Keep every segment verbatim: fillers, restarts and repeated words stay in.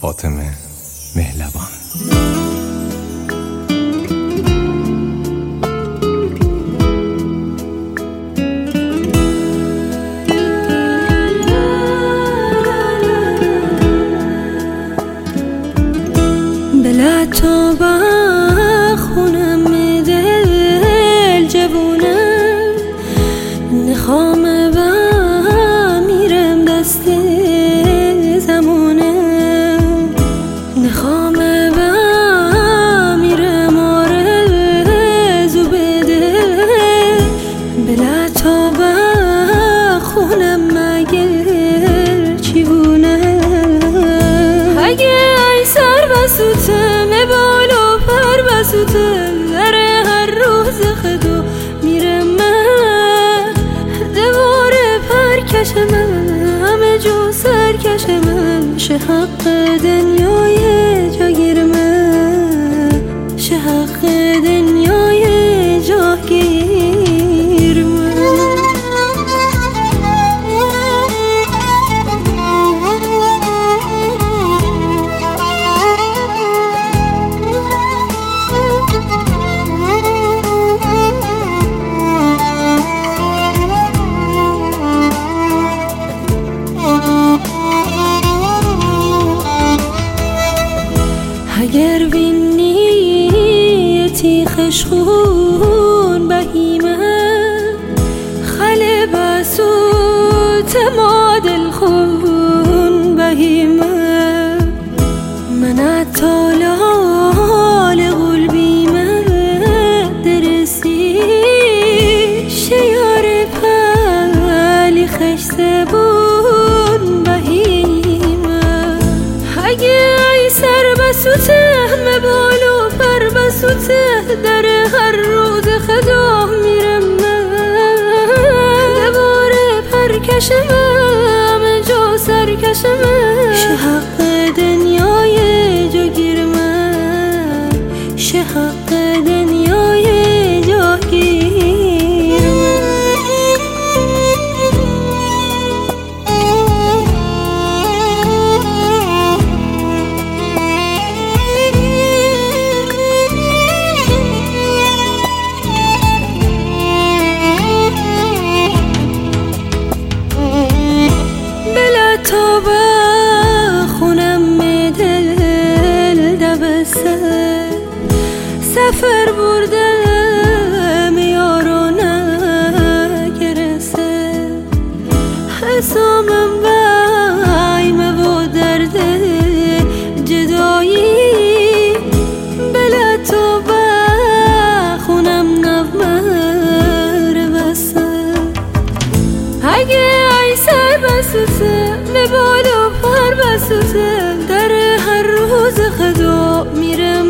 فاطمه مهلبان. بلا تو با خونم دل جوونم نخوام با میرم دست زمونم نخوام با میرم آرزو بده بلا تو با خونم مگر چیوونم اگه ای سر بسوتم بالا پر بسوتم در هر روز خدا میرم من دواره پر کشم همه جو سر کشم شه حق دنیای جاگیر من شه حق دنیای جاگیر من. اگر بینیتی خشخون بهیمه خل بسوت ما دل خون بهیمه من اتالال قلبی من درسی شیار پلی خش زبون بهیمه اگه ای سر بسوته همه بالو پر بسوته در هر روز خدا میرم من دواره پر کشم همه جا سر کشم شه حق دنیای جاگیر من شه حق دنیای جاگیر من. تو با خونم دل دبسته سفر بردم یارو نگرسته حسامم وایمه و درد جدایی بلا تو با خونم نومر بسته اگه ای سر بسوته به بالا پر بسوته در هر روز خدا میرم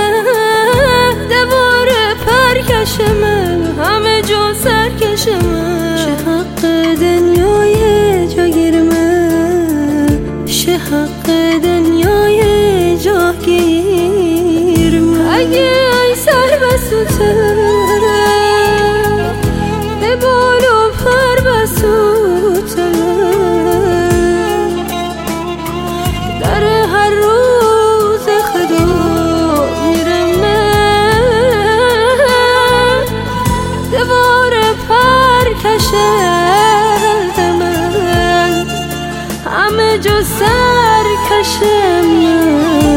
دواره پر کشم همه جا سر کشم شه حق دنیای جاگیر من شه حق دنیای جاگیر من اگه ای سر بسوته به بالا پر بسوته در هر روز خدا میرم من دواره پر کشم من همه جا سر کشم من